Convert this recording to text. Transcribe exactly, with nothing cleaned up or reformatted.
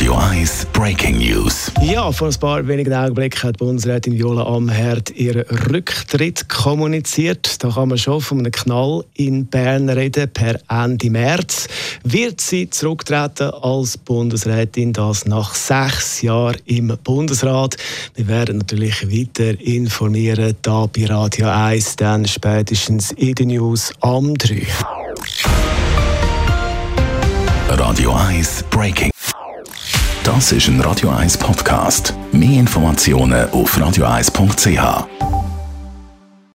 Radio eins Breaking News. Ja, vor ein paar wenigen Augenblicken hat Bundesrätin Viola Amherd ihren Rücktritt kommuniziert. Da kann man schon von einem Knall in Bern reden. Per Ende März wird sie zurücktreten als Bundesrätin, das nach sechs Jahren im Bundesrat. Wir werden natürlich weiter informieren, da bei Radio eins, dann spätestens in den News am drei. Radio eins Breaking. Das ist ein Radio eins Podcast. Mehr Informationen auf radio eins punkt c h.